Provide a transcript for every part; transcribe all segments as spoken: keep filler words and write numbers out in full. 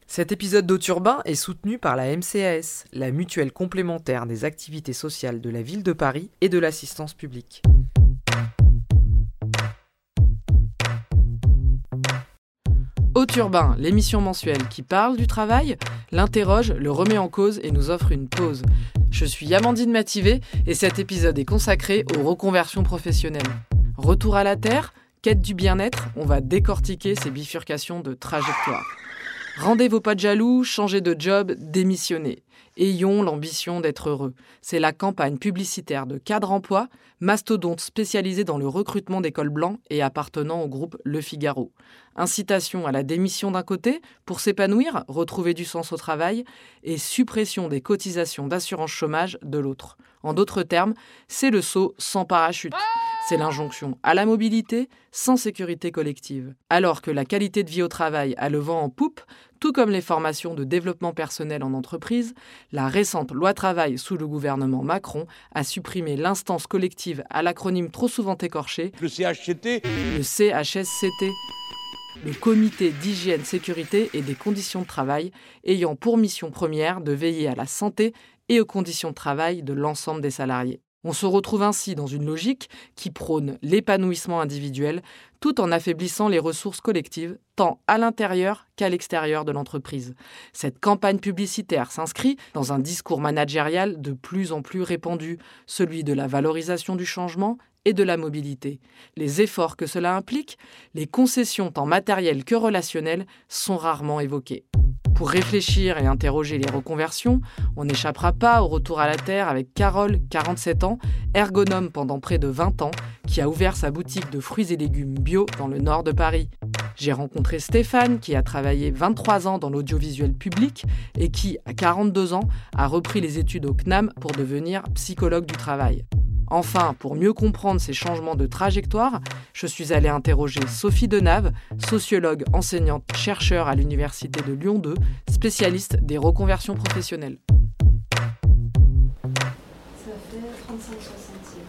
Cet épisode d'Auturbain est soutenu par la M C A S, la mutuelle complémentaire des activités sociales de la ville de Paris et de l'assistance publique. Auturbain, l'émission mensuelle qui parle du travail, l'interroge, le remet en cause et nous offre une pause. Je suis Amandine Mativet et cet épisode est consacré aux reconversions professionnelles. Retour à la terre, quête du bien-être, on va décortiquer ces bifurcations de trajectoire. Rendez vos pas de jaloux, changez de job, démissionnez. Ayons l'ambition d'être heureux. C'est la campagne publicitaire de Cadre Emploi, mastodonte spécialisé dans le recrutement des cols blancs et appartenant au groupe Le Figaro. Incitation à la démission d'un côté, pour s'épanouir, retrouver du sens au travail, et suppression des cotisations d'assurance chômage de l'autre. En d'autres termes, c'est le saut sans parachute. C'est l'injonction à la mobilité sans sécurité collective. Alors que la qualité de vie au travail a le vent en poupe, tout comme les formations de développement personnel en entreprise, la récente loi travail sous le gouvernement Macron a supprimé l'instance collective à l'acronyme trop souvent écorché, le C H C T, le C H S C T, le Comité d'hygiène, sécurité et des conditions de travail, ayant pour mission première de veiller à la santé et aux conditions de travail de l'ensemble des salariés. On se retrouve ainsi dans une logique qui prône l'épanouissement individuel tout en affaiblissant les ressources collectives, tant à l'intérieur qu'à l'extérieur de l'entreprise. Cette campagne publicitaire s'inscrit dans un discours managérial de plus en plus répandu, celui de la valorisation du changement et de la mobilité. Les efforts que cela implique, les concessions tant matérielles que relationnelles, sont rarement évoqués. Pour réfléchir et interroger les reconversions, on n'échappera pas au retour à la terre avec Carole, quarante-sept ans, ergonome pendant près de vingt ans, qui a ouvert sa boutique de fruits et légumes bio dans le nord de Paris. J'ai rencontré Stéphane, qui a travaillé vingt-trois ans dans l'audiovisuel public et qui, à quarante-deux ans, a repris les études au C N A M pour devenir psychologue du travail. Enfin, pour mieux comprendre ces changements de trajectoire, je suis allée interroger Sophie Denave, sociologue, enseignante, chercheur à l'université de Lyon deux, spécialiste des reconversions professionnelles. Ça fait trente-cinq centimes.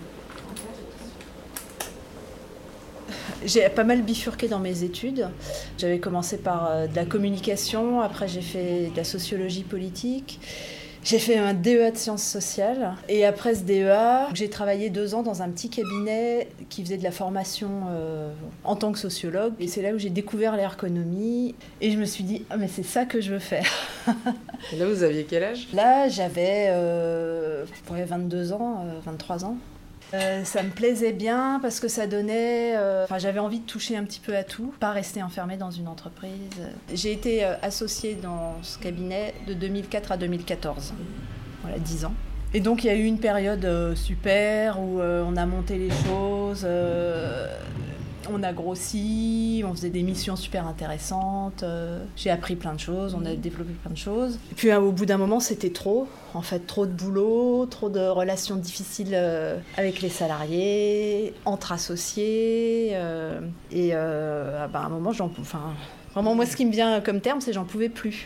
J'ai pas mal bifurqué dans mes études. J'avais commencé par de la communication, après j'ai fait de la sociologie politique. J'ai fait un D E A de sciences sociales et après ce D E A, j'ai travaillé deux ans dans un petit cabinet qui faisait de la formation euh, en tant que sociologue. Et c'est là où j'ai découvert l'ergonomie et je me suis dit « Ah mais c'est ça que je veux faire !» Et là, vous aviez quel âge ? Là, j'avais euh, vingt-deux ans, euh, vingt-trois ans. Euh, ça me plaisait bien parce que ça donnait... Euh, enfin, j'avais envie de toucher un petit peu à tout, pas rester enfermée dans une entreprise. J'ai été euh, associée dans ce cabinet de deux mille quatre à deux mille quatorze, voilà, dix ans. Et donc, il y a eu une période euh, super où euh, on a monté les choses, euh, on a grossi, on faisait des missions super intéressantes, euh, j'ai appris plein de choses, on a développé plein de choses. Et puis, euh, au bout d'un moment, c'était trop. En fait, trop de boulot, trop de relations difficiles euh, avec les salariés, entre associés. Euh, et euh, bah, à un moment, j'en, enfin, vraiment, moi, ce qui me vient comme terme, c'est j'en pouvais plus.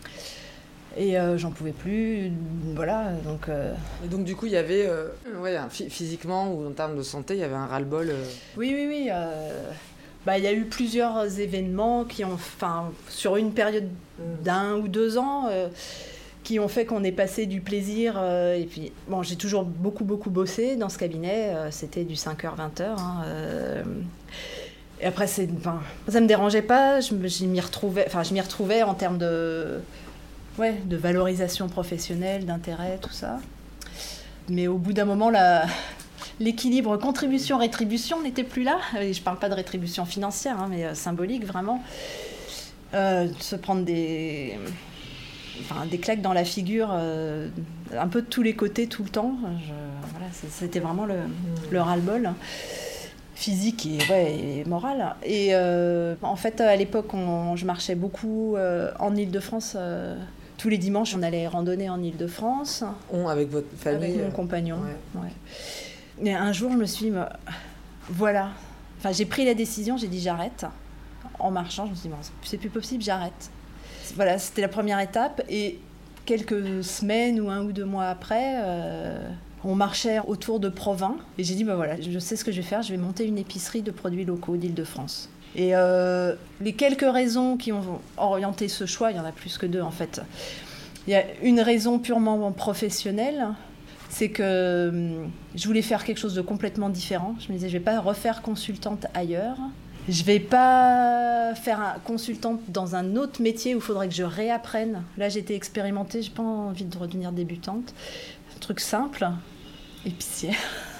Et euh, j'en pouvais plus, voilà. Donc, euh... Et donc, du coup, il y avait, euh, ouais, physiquement ou en termes de santé, il y avait un ras-le-bol. Euh... Oui, oui, oui. Euh... Bah, il y a eu plusieurs événements qui ont, enfin, sur une période d'un ou deux ans. Euh, qui ont fait qu'on est passé du plaisir, euh, et puis, bon, j'ai toujours beaucoup, beaucoup bossé dans ce cabinet, euh, c'était du cinq heures, vingt heures, hein, euh, et après, c'est, enfin, ça me dérangeait pas, je, je m'y retrouvais, enfin, je m'y retrouvais en termes de, ouais, de valorisation professionnelle, d'intérêt, tout ça, mais au bout d'un moment, la, l'équilibre contribution-rétribution n'était plus là, et je parle pas de rétribution financière, hein, mais euh, symbolique, vraiment, euh, se prendre des... Enfin, des claques dans la figure, euh, un peu de tous les côtés, tout le temps. Je, voilà, c'était vraiment le, le ras-le-bol physique et, ouais, et moral. Et euh, en fait, à l'époque, on, je marchais beaucoup euh, en Île-de-France. Euh, tous les dimanches, on allait randonner en Île-de-France. On, avec votre famille. Avec mon compagnon. Ouais. Ouais. Et un jour, je me suis dit, bah, voilà. Enfin, j'ai pris la décision, j'ai dit j'arrête. En marchant, je me suis dit, bon, c'est plus possible, j'arrête. Voilà, c'était la première étape et quelques semaines ou un ou deux mois après, euh, on marchait autour de Provins et j'ai dit, bah voilà, je sais ce que je vais faire, je vais monter une épicerie de produits locaux d'Île-de-France. Et euh, les quelques raisons qui ont orienté ce choix, il y en a plus que deux en fait. Il y a une raison purement professionnelle, c'est que hum, je voulais faire quelque chose de complètement différent. Je me disais, je ne vais pas refaire consultante ailleurs. Je ne vais pas faire un consultante dans un autre métier où il faudrait que je réapprenne. Là, j'étais expérimentée, je n'ai pas envie de redevenir débutante. Un truc simple, épicier.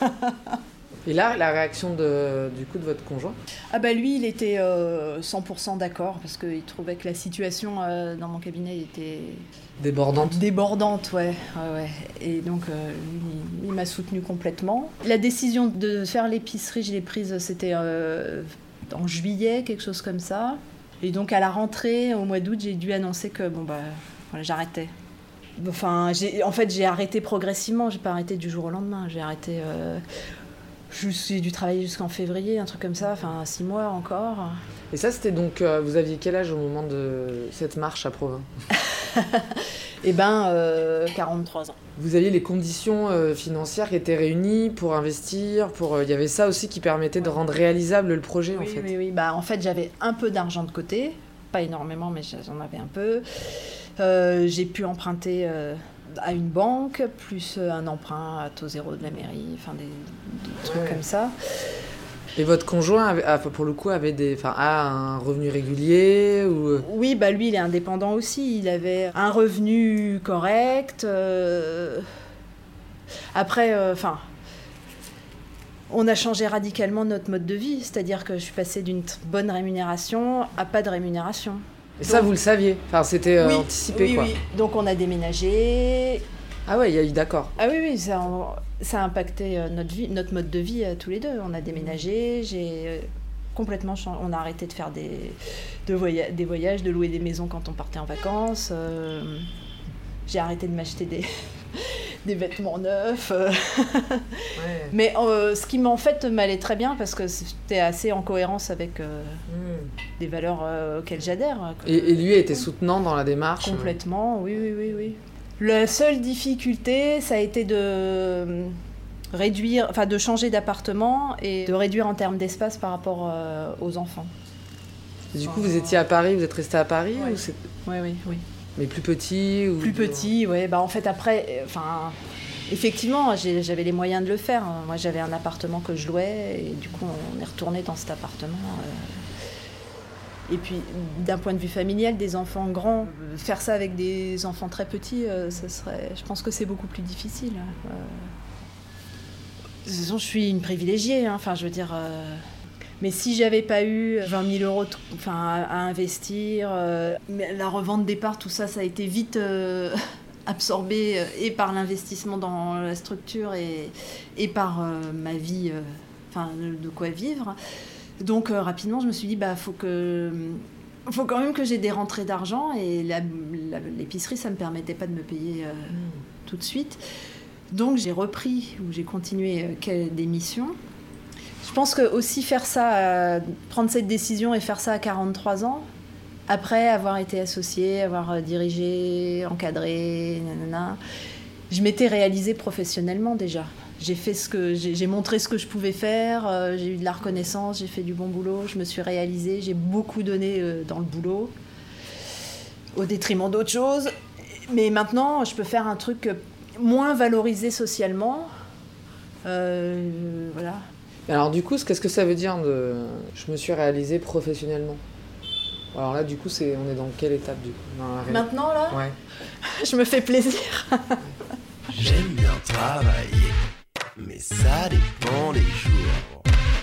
Et là, la réaction de, du coup de votre conjoint ? Ah bah lui, il était euh, cent pour cent d'accord parce qu'il trouvait que la situation euh, dans mon cabinet était... Débordante. Débordante, ouais. ouais, ouais. Et donc, euh, lui, il m'a soutenue complètement. La décision de faire l'épicerie, je l'ai prise, c'était euh, en juillet, quelque chose comme ça. Et donc, à la rentrée, au mois d'août, j'ai dû annoncer que bon, bah, voilà, j'arrêtais. Enfin, j'ai, en fait, j'ai arrêté progressivement. J'ai pas arrêté du jour au lendemain. J'ai arrêté... Euh, J'ai dû travailler jusqu'en février, un truc comme ça, enfin six mois encore. Et ça, c'était donc... Euh, vous aviez quel âge au moment de cette marche à Provins ? Eh ben, euh, quarante-trois ans. Vous aviez les conditions euh, financières qui étaient réunies pour investir, pour... Il euh, y avait ça aussi qui permettait de rendre réalisable le projet, oui, en fait. Oui, oui, bah, en fait, j'avais un peu d'argent de côté, pas énormément, mais j'en avais un peu. Euh, j'ai pu emprunter... Euh, à une banque, plus un emprunt à taux zéro de la mairie, enfin des, des trucs ouais. comme ça. Et votre conjoint, avait, pour le coup, avait des, enfin, a un revenu régulier ou... Oui, bah lui, il est indépendant aussi. Il avait un revenu correct. Euh... Après, enfin... Euh, on a changé radicalement notre mode de vie. C'est-à-dire que je suis passée d'une bonne rémunération à pas de rémunération. Et ça, vous le saviez, enfin, c'était euh, oui, anticipé, oui, quoi. Oui. Donc, on a déménagé. Ah ouais, il y a eu d'accord. Ah oui, oui, ça, ça a impacté notre vie, notre mode de vie tous les deux. On a déménagé, j'ai complètement changé. On a arrêté de faire des, de voya- des voyages, de louer des maisons quand on partait en vacances. Euh, j'ai arrêté de m'acheter des, des vêtements neufs. Ouais. Mais euh, ce qui, en fait, m'allait très bien parce que c'était assez en cohérence avec euh, mm. des valeurs euh, auxquelles j'adhère. Et, et lui était soutenant dans la démarche ? Complètement, oui, oui, oui, oui. La seule difficulté, ça a été de réduire, enfin de changer d'appartement et de réduire en termes d'espace par rapport euh, aux enfants. Et du coup, vous étiez à Paris, vous êtes resté à Paris oui. ou c'est... Oui, oui, oui. Mais plus petit ou... Plus petit, oui. Bah, en fait, après, enfin, effectivement, j'ai, j'avais les moyens de le faire. Moi, j'avais un appartement que je louais et du coup, on est retourné dans cet appartement. Euh... Et puis, d'un point de vue familial, des enfants grands, faire ça avec des enfants très petits, euh, ça serait, je pense que c'est beaucoup plus difficile. Euh... De toute façon, je suis une privilégiée. Hein. Enfin, je veux dire... Euh... Mais si j'avais pas eu vingt mille euros t- enfin, à, à investir, euh, la revente départ, tout ça, ça a été vite euh, absorbé euh, et par l'investissement dans la structure et, et par euh, ma vie, euh, enfin, de, de quoi vivre. Donc euh, rapidement, je me suis dit, bah, faut que, faut quand même que j'ai des rentrées d'argent et la, la, l'épicerie, ça me permettait pas de me payer euh, mmh. tout de suite. Donc j'ai repris ou j'ai continué euh, des missions. Je pense que aussi faire ça, euh, prendre cette décision et faire ça à quarante-trois ans, après avoir été associée, avoir euh, dirigé, encadré, nanana, je m'étais réalisée professionnellement déjà. J'ai fait ce que j'ai, j'ai montré ce que je pouvais faire, euh, j'ai eu de la reconnaissance, j'ai fait du bon boulot, je me suis réalisée, j'ai beaucoup donné euh, dans le boulot, au détriment d'autres choses. Mais maintenant, je peux faire un truc moins valorisé socialement. Euh, voilà. Alors du coup, qu'est-ce que ça veut dire de je me suis réalisée professionnellement ? Alors là, du coup, c'est on est dans quelle étape du coup ? Dans la ré... Maintenant là ? Ouais. Je me fais plaisir. J'aime bien travailler, mais ça dépend des jours.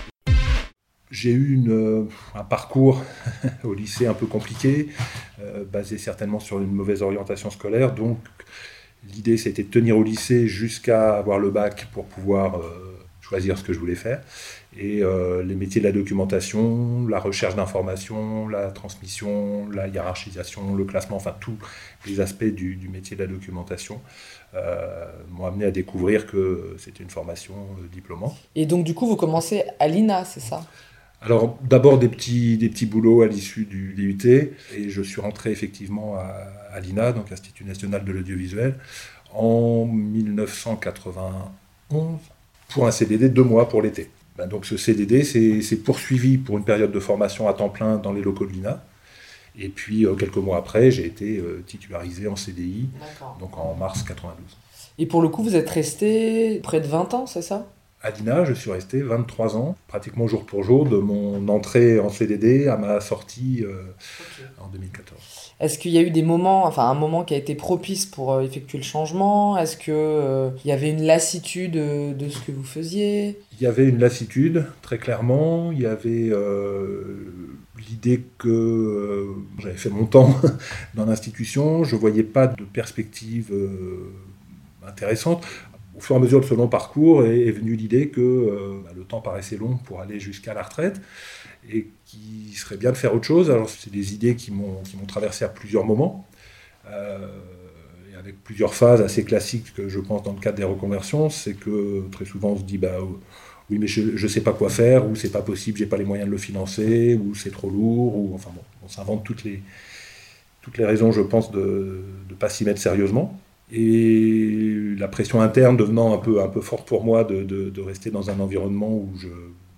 J'ai eu une, un parcours au lycée un peu compliqué, euh, basé certainement sur une mauvaise orientation scolaire. Donc l'idée, c'était de tenir au lycée jusqu'à avoir le bac pour pouvoir euh, choisir ce que je voulais faire. Et euh, les métiers de la documentation, la recherche d'informations, la transmission, la hiérarchisation, le classement, enfin tous les aspects du, du métier de la documentation euh, m'ont amené à découvrir que c'était une formation euh, diplômante. Et donc du coup, vous commencez à l'I N A, c'est ça ? Alors d'abord des petits, des petits boulots à l'issue du D U T, et je suis rentré effectivement à, à l'I N A, donc Institut National de l'Audiovisuel, en dix-neuf cent quatre-vingt-onze, pour un C D D de deux mois pour l'été. Ben donc ce C D D s'est, s'est poursuivi pour une période de formation à temps plein dans les locaux de l'I N A. Et puis euh, quelques mois après, j'ai été euh, titularisé en C D I, D'accord. donc en mars quatre-vingt-douze. Et pour le coup, vous êtes resté près de vingt ans, c'est ça ? À l'I N A, je suis resté vingt-trois ans, pratiquement jour pour jour, de mon entrée en C D D à ma sortie euh, okay. en deux mille quatorze. Est-ce qu'il y a eu des moments, enfin un moment qui a été propice pour euh, effectuer le changement ? Est-ce qu'il euh, y avait une lassitude de, de ce que vous faisiez ? Il y avait une lassitude, très clairement. Il y avait euh, l'idée que euh, j'avais fait mon temps dans l'institution, je ne voyais pas de perspective euh, intéressante. Au fur et à mesure de ce long parcours est, est venue l'idée que euh, bah, le temps paraissait long pour aller jusqu'à la retraite et qu'il serait bien de faire autre chose. Alors c'est des idées qui m'ont, qui m'ont traversé à plusieurs moments, euh, et avec plusieurs phases assez classiques que je pense dans le cadre des reconversions. C'est que très souvent on se dit bah, oui mais je ne sais pas quoi faire, ou c'est pas possible, j'ai pas les moyens de le financer, ou c'est trop lourd, ou enfin bon, on s'invente toutes les, toutes les raisons je pense de ne pas s'y mettre sérieusement. Et la pression interne devenant un peu, un peu forte pour moi de, de, de rester dans un environnement où je,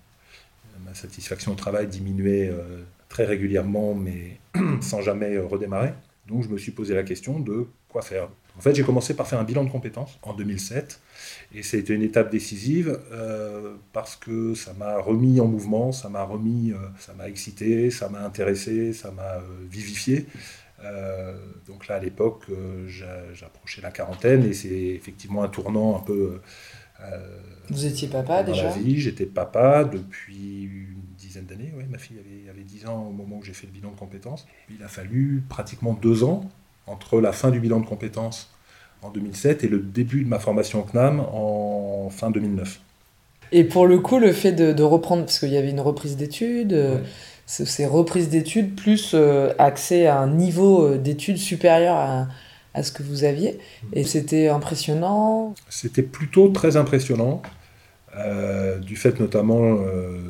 ma satisfaction au travail diminuait euh, très régulièrement, mais sans jamais redémarrer. Donc je me suis posé la question de quoi faire. En fait, j'ai commencé par faire un bilan de compétences en deux mille sept, et c'était une étape décisive euh, parce que ça m'a remis en mouvement, ça m'a remis, euh, ça m'a excité, ça m'a intéressé, ça m'a euh, vivifié. Euh, donc là, à l'époque, euh, j'approchais la quarantaine et c'est effectivement un tournant un peu... Euh, Vous étiez papa dans déjà ? la vie. J'étais papa depuis une dizaine d'années. Ouais, ma fille avait, avait dix ans au moment où j'ai fait le bilan de compétences. Il a fallu pratiquement deux ans entre la fin du bilan de compétences en deux mille sept et le début de ma formation au C N A M en fin deux mille neuf. Et pour le coup, le fait de, de reprendre, parce qu'il y avait une reprise d'études... Ouais. Ces reprises d'études plus euh, accès à un niveau d'études supérieur à, à ce que vous aviez. Et c'était impressionnant. C'était plutôt très impressionnant, euh, du fait notamment euh,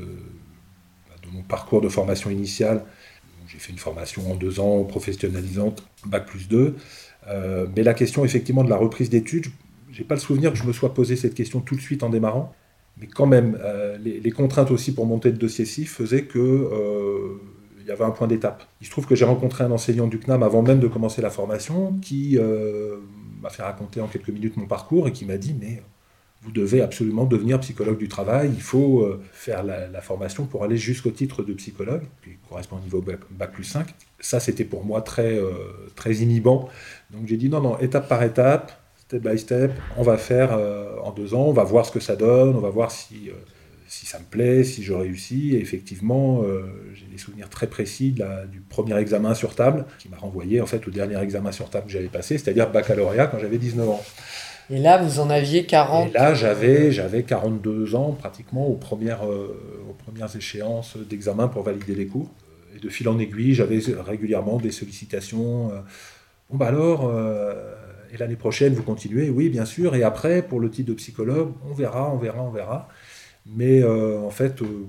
de mon parcours de formation initiale. J'ai fait une formation en deux ans professionnalisante, bac plus deux. Euh, mais la question effectivement de la reprise d'études, je n'ai pas le souvenir que je me sois posé cette question tout de suite en démarrant. Mais quand même, euh, les, les contraintes aussi pour monter le dossier C I F faisaient qu'il euh, y avait un point d'étape. Il se trouve que j'ai rencontré un enseignant du C N A M avant même de commencer la formation qui euh, m'a fait raconter en quelques minutes mon parcours et qui m'a dit « mais vous devez absolument devenir psychologue du travail, il faut euh, faire la, la formation pour aller jusqu'au titre de psychologue, qui correspond au niveau bac, bac plus cinq ». Ça, c'était pour moi très, euh, très inhibant. Donc j'ai dit « non, non, étape par étape ». Step by step, on va faire euh, en deux ans, on va voir ce que ça donne, on va voir si, euh, si ça me plaît, si je réussis. Et effectivement, euh, j'ai des souvenirs très précis de la, du premier examen sur table, qui m'a renvoyé en fait au dernier examen sur table que j'avais passé, c'est-à-dire baccalauréat quand j'avais dix-neuf ans. Et là, vous en aviez quarante. Et là, j'avais, j'avais quarante-deux ans pratiquement aux premières, euh, aux premières échéances d'examen pour valider les cours. Et de fil en aiguille, j'avais régulièrement des sollicitations. Euh, bon bah alors... Euh, Et l'année prochaine, vous continuez, oui, bien sûr. Et après, pour le titre de psychologue, on verra, on verra, on verra. Mais euh, en fait, euh,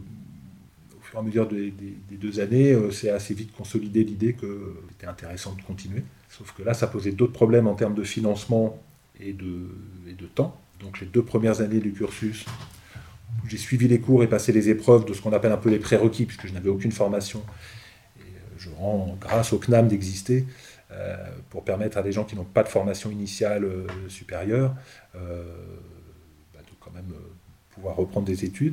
au fur et à mesure des, des, des deux années, euh, c'est assez vite consolidé l'idée que c'était intéressant de continuer. Sauf que là, ça posait d'autres problèmes en termes de financement et de, et de temps. Donc les deux premières années du cursus, j'ai suivi les cours et passé les épreuves de ce qu'on appelle un peu les prérequis, puisque je n'avais aucune formation. Et je rends grâce au C N A M d'exister. Euh, pour permettre à des gens qui n'ont pas de formation initiale euh, supérieure euh, bah, de quand même euh, pouvoir reprendre des études.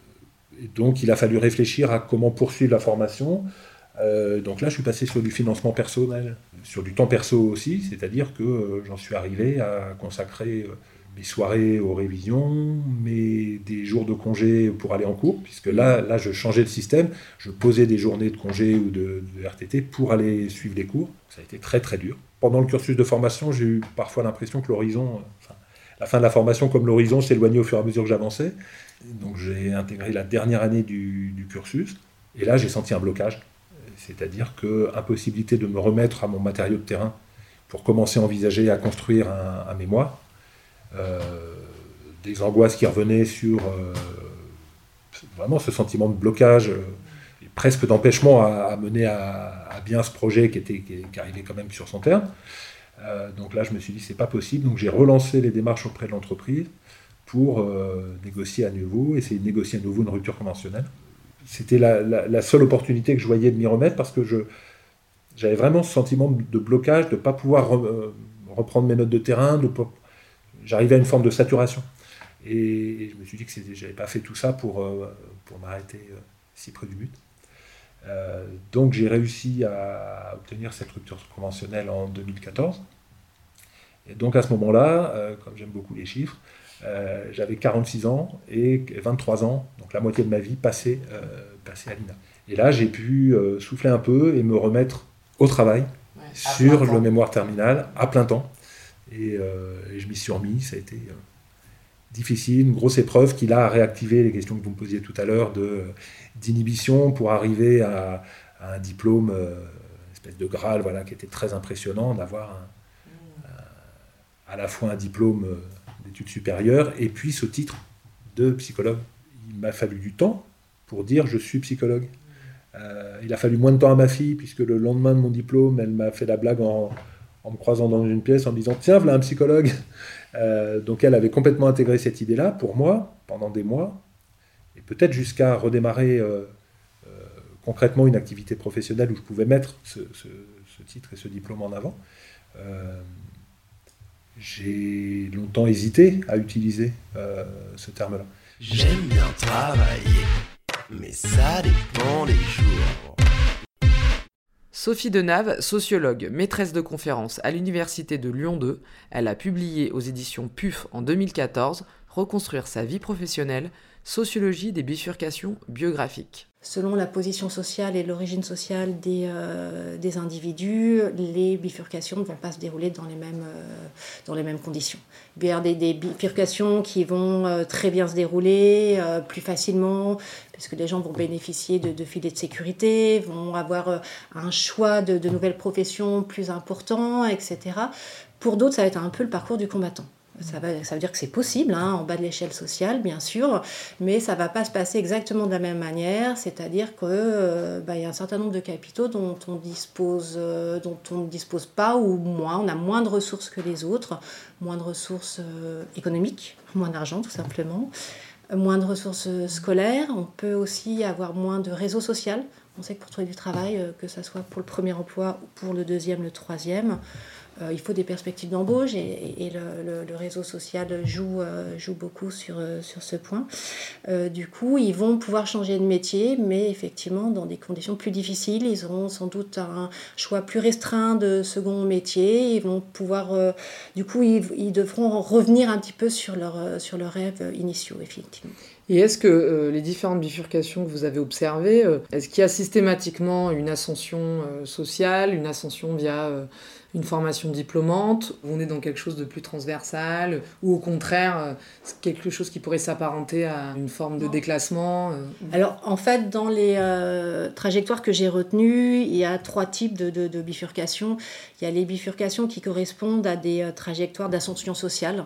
Et donc il a fallu réfléchir à comment poursuivre la formation. Euh, donc là je suis passé sur du financement personnel, sur du temps perso aussi, c'est-à-dire que euh, j'en suis arrivé à consacrer euh, mes soirées aux révisions, mes, des jours de congé pour aller en cours, puisque là, là je changeais le système, je posais des journées de congé ou de, de R T T pour aller suivre les cours. Ça a été très très dur. Pendant le cursus de formation, j'ai eu parfois l'impression que l'horizon, enfin, la fin de la formation comme l'horizon s'éloignait au fur et à mesure que j'avançais. Donc j'ai intégré la dernière année du, du cursus, et là j'ai senti un blocage, c'est-à-dire que impossibilité de me remettre à mon matériau de terrain pour commencer à envisager à construire un, un mémoire. Euh, des angoisses qui revenaient sur euh, vraiment ce sentiment de blocage euh, et presque d'empêchement à, à mener à, à bien ce projet qui, était, qui, qui arrivait quand même sur son terme. Euh, donc là je me suis dit c'est pas possible, donc j'ai relancé les démarches auprès de l'entreprise pour euh, négocier à nouveau, essayer de négocier à nouveau une rupture conventionnelle. C'était la, la, la seule opportunité que je voyais de m'y remettre parce que je, j'avais vraiment ce sentiment de blocage, de ne pas pouvoir re, euh, reprendre mes notes de terrain, de, j'arrivais à une forme de saturation. Et, et je me suis dit que je n'avais pas fait tout ça pour, euh, pour m'arrêter euh, si près du but. Euh, donc j'ai réussi à obtenir cette rupture conventionnelle en deux mille quatorze. Et donc à ce moment-là, euh, comme j'aime beaucoup les chiffres, euh, j'avais quarante-six ans et vingt-trois ans, donc la moitié de ma vie passée, euh, passée à l'I N A. Et là j'ai pu euh, souffler un peu et me remettre au travail ouais, sur le mémoire terminal à plein temps. Et, euh, et je m'y suis remis, ça a été euh, difficile, une grosse épreuve qui là a réactivé les questions que vous me posiez tout à l'heure de, d'inhibition pour arriver à, à un diplôme, euh, une espèce de Graal, voilà, qui était très impressionnant, d'avoir un, un, à la fois un diplôme d'études supérieures et puis ce titre de psychologue. Il m'a fallu du temps pour dire je suis psychologue. Euh, il a fallu moins de temps à ma fille puisque le lendemain de mon diplôme, elle m'a fait la blague en, en me croisant dans une pièce en me disant tiens, voilà un psychologue. Euh, donc elle avait complètement intégré cette idée-là pour moi pendant des mois et peut-être jusqu'à redémarrer euh, euh, concrètement une activité professionnelle où je pouvais mettre ce, ce, ce titre et ce diplôme en avant. Euh, j'ai longtemps hésité à utiliser euh, ce terme-là. J'aime bien travailler, mais ça dépend des jours. Sophie Denave, sociologue, maîtresse de conférences à l'Université de Lyon deux, elle a publié aux éditions P U F en deux mille quatorze « Reconstruire sa vie professionnelle, sociologie des bifurcations biographiques ». Selon la position sociale et l'origine sociale des, euh, des individus, les bifurcations ne vont pas se dérouler dans les mêmes, euh, dans les mêmes conditions. Il va y avoir des, des bifurcations qui vont euh, très bien se dérouler, euh, plus facilement, puisque les gens vont bénéficier de, de filets de sécurité, vont avoir euh, un choix de, de nouvelles professions plus important, et cetera. Pour d'autres, ça va être un peu le parcours du combattant. Ça, va, ça veut dire que c'est possible, hein, en bas de l'échelle sociale, bien sûr, mais ça ne va pas se passer exactement de la même manière, c'est-à-dire qu'il euh, bah, y a un certain nombre de capitaux dont on dispose, euh, dont on ne dispose pas, ou moins, on a moins de ressources que les autres, moins de ressources euh, économiques, moins d'argent tout simplement, moins de ressources scolaires, on peut aussi avoir moins de réseau social. On sait que pour trouver du travail, euh, que ce soit pour le premier emploi ou pour le deuxième, le troisième, Euh, il faut des perspectives d'embauche et, et le, le, le réseau social joue, euh, joue beaucoup sur, euh, sur ce point. Euh, du coup, ils vont pouvoir changer de métier, mais effectivement dans des conditions plus difficiles. Ils auront sans doute un choix plus restreint de second métier. Ils vont pouvoir, euh, du coup, ils, ils devront revenir un petit peu sur leurs sur leurs rêves initiaux, effectivement. Et est-ce que euh, les différentes bifurcations que vous avez observées, euh, est-ce qu'il y a systématiquement une ascension euh, sociale, une ascension via euh, une formation diplômante, où on est dans quelque chose de plus transversal, ou au contraire, euh, c'est quelque chose qui pourrait s'apparenter à une forme de déclassement euh... Alors, en fait, dans les euh, trajectoires que j'ai retenues, il y a trois types de, de, de bifurcations. Il y a les bifurcations qui correspondent à des euh, trajectoires d'ascension sociale.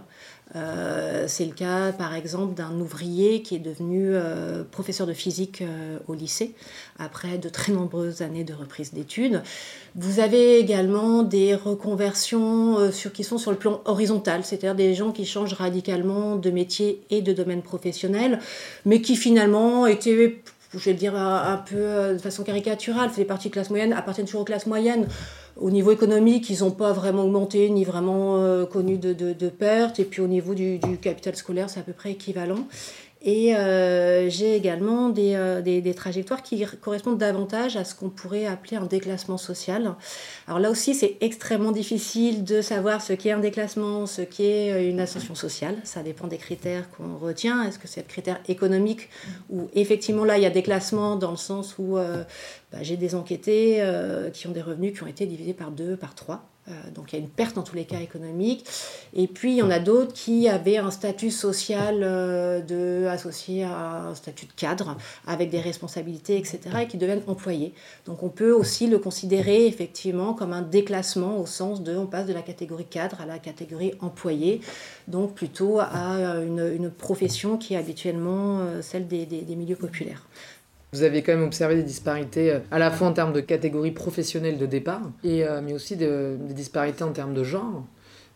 Euh, c'est le cas, par exemple, d'un ouvrier qui est devenu euh, professeur de physique euh, au lycée, après de très nombreuses années de reprise d'études. Vous avez également des reconversions euh, sur, qui sont sur le plan horizontal, c'est-à-dire des gens qui changent radicalement de métier et de domaine professionnel, mais qui finalement étaient, je vais le dire un, un peu euh, de façon caricaturale, faisaient partie de classe moyenne, appartiennent toujours aux classes moyennes. Au niveau économique, ils n'ont pas vraiment augmenté, ni vraiment euh, connu de, de, de pertes. Et puis au niveau du, du capital scolaire, c'est à peu près équivalent. Et euh, j'ai également des, euh, des, des trajectoires qui correspondent davantage à ce qu'on pourrait appeler un déclassement social. Alors là aussi, c'est extrêmement difficile de savoir ce qu'est un déclassement, ce qu'est une ascension sociale. Ça dépend des critères qu'on retient. Est-ce que c'est le critère économique ou effectivement là, il y a déclassement dans le sens où euh, bah, j'ai des enquêtés euh, qui ont des revenus qui ont été divisés par deux, par trois. Euh, donc il y a une perte en tous les cas économique. Et puis il y en a d'autres qui avaient un statut social euh, de, associé à un statut de cadre avec des responsabilités, et cetera et qui deviennent employés. Donc on peut aussi le considérer effectivement comme un déclassement au sens de on passe de la catégorie cadre à la catégorie employé, donc plutôt à une, une profession qui est habituellement euh, celle des, des, des milieux populaires. Vous avez quand même observé des disparités à la fois en termes de catégorie professionnelle de départ, et, euh, mais aussi de, des disparités en termes de genre.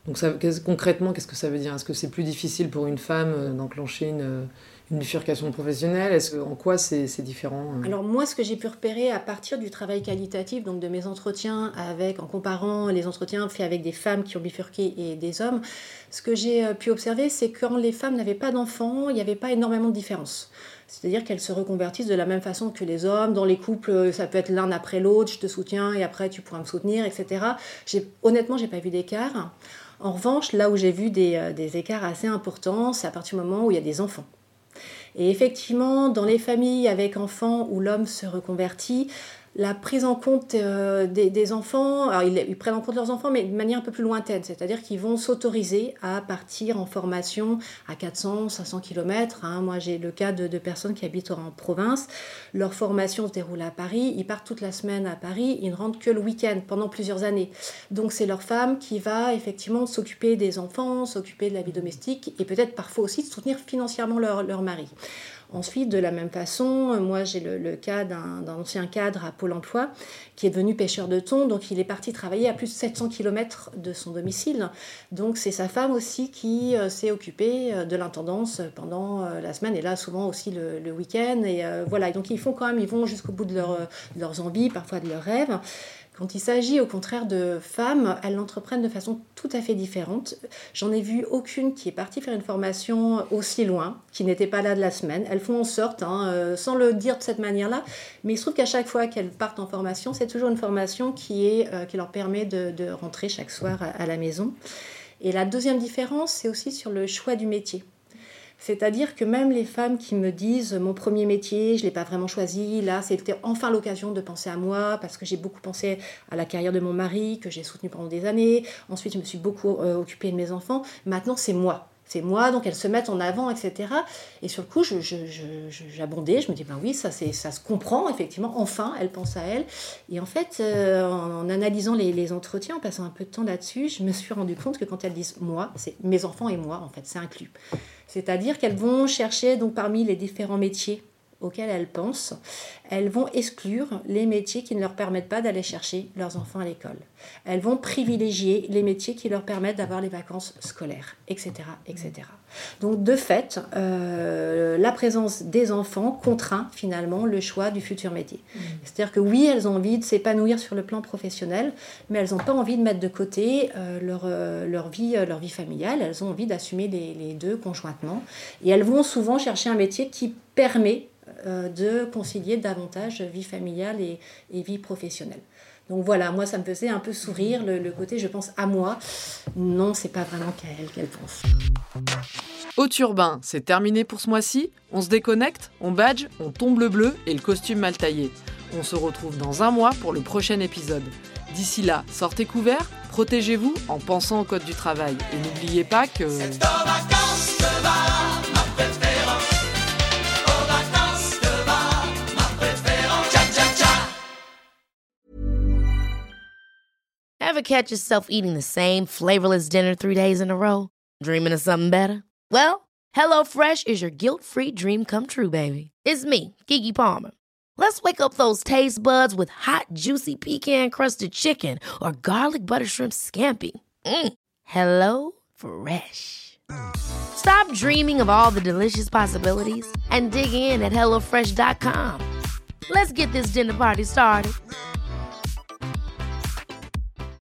Donc ça, qu'est-ce, concrètement, qu'est-ce que ça veut dire ? Est-ce que c'est plus difficile pour une femme euh, d'enclencher une, une bifurcation professionnelle ? Est-ce que, en quoi c'est, c'est différent ? Alors moi, ce que j'ai pu repérer à partir du travail qualitatif, donc de mes entretiens, avec, en comparant les entretiens faits avec des femmes qui ont bifurqué et des hommes, ce que j'ai pu observer, c'est que quand les femmes n'avaient pas d'enfants, il n'y avait pas énormément de différence. C'est-à-dire qu'elles se reconvertissent de la même façon que les hommes. Dans les couples, ça peut être l'un après l'autre, je te soutiens et après tu pourras me soutenir, et cetera. J'ai, honnêtement, je n'ai pas vu d'écart. En revanche, là où j'ai vu des, des écarts assez importants, c'est à partir du moment où il y a des enfants. Et effectivement, dans les familles avec enfants où l'homme se reconvertit, la prise en compte euh, des, des enfants, alors ils, ils prennent en compte leurs enfants, mais de manière un peu plus lointaine, c'est-à-dire qu'ils vont s'autoriser à partir en formation à quatre cents, cinq cents kilomètres. Hein. Moi, j'ai le cas de, de personnes qui habitent en province. Leur formation se déroule à Paris. Ils partent toute la semaine à Paris. Ils ne rentrent que le week-end pendant plusieurs années. Donc, c'est leur femme qui va effectivement s'occuper des enfants, s'occuper de la vie domestique et peut-être parfois aussi de soutenir financièrement leur, leur mari. Ensuite, de la même façon, moi j'ai le, le cas d'un, d'un ancien cadre à Pôle emploi qui est devenu pêcheur de thon, donc il est parti travailler à plus de sept cents kilomètres de son domicile. Donc c'est sa femme aussi qui euh, s'est occupée euh, de l'intendance pendant euh, la semaine et là souvent aussi le, le week-end. Et euh, voilà, et donc ils font quand même, ils vont jusqu'au bout de, leur, de leurs envies, parfois de leurs rêves. Quand il s'agit au contraire de femmes, elles l'entreprennent de façon tout à fait différente. J'en ai vu aucune qui est partie faire une formation aussi loin, qui n'était pas là de la semaine. Elles font en sorte, hein, euh, sans le dire de cette manière-là, mais il se trouve qu'à chaque fois qu'elles partent en formation, c'est toujours une formation qui, est, euh, qui leur permet de, de rentrer chaque soir à, à la maison. Et la deuxième différence, c'est aussi sur le choix du métier. C'est-à-dire que même les femmes qui me disent « mon premier métier, je ne l'ai pas vraiment choisi, là c'était enfin l'occasion de penser à moi parce que j'ai beaucoup pensé à la carrière de mon mari, que j'ai soutenu pendant des années, ensuite je me suis beaucoup euh, occupée de mes enfants, maintenant c'est moi ». C'est moi, donc elles se mettent en avant, et cetera. Et sur le coup, je, je, je, j'abondais, je me dis, ben oui, ça, c'est, ça se comprend, effectivement, enfin, elle pense à elle. Et en fait, euh, en, en analysant les, les entretiens, en passant un peu de temps là-dessus, je me suis rendu compte que quand elles disent « moi », c'est mes enfants et moi, en fait, c'est inclus. C'est-à-dire qu'elles vont chercher, donc parmi les différents métiers auxquels elles pensent, elles vont exclure les métiers qui ne leur permettent pas d'aller chercher leurs enfants à l'école. Elles vont privilégier les métiers qui leur permettent d'avoir les vacances scolaires, et cetera, et cetera. Donc, de fait, euh, la présence des enfants contraint finalement le choix du futur métier. Mmh. C'est-à-dire que oui, elles ont envie de s'épanouir sur le plan professionnel, mais elles n'ont pas envie de mettre de côté euh, leur, euh, leur, vie, euh, leur vie familiale. Elles ont envie d'assumer les, les deux conjointement. Et elles vont souvent chercher un métier qui permet euh, de concilier davantage vie familiale et, et vie professionnelle. Donc voilà, moi ça me faisait un peu sourire le, le côté je pense à moi. Non, c'est pas vraiment qu'à elle qu'elle pense. Haute Urbain, c'est terminé pour ce mois-ci. On se déconnecte, on badge, on tombe le bleu et le costume mal taillé. On se retrouve dans un mois pour le prochain épisode. D'ici là, sortez couverts, protégez-vous en pensant au code du travail. Et n'oubliez pas que... C'est aux vacances que va ma préférence. Aux vacances que va ma préférence. Tcha tcha tcha. Ever catch yourself eating the same flavorless dinner three days in a row? Dreaming of something better? Well, HelloFresh is your guilt-free dream come true, baby. It's me, Keke Palmer. Let's wake up those taste buds with hot, juicy pecan-crusted chicken or garlic butter shrimp scampi. Mm. Hello Fresh. Stop dreaming of all the delicious possibilities and dig in at hello fresh dot com. Let's get this dinner party started.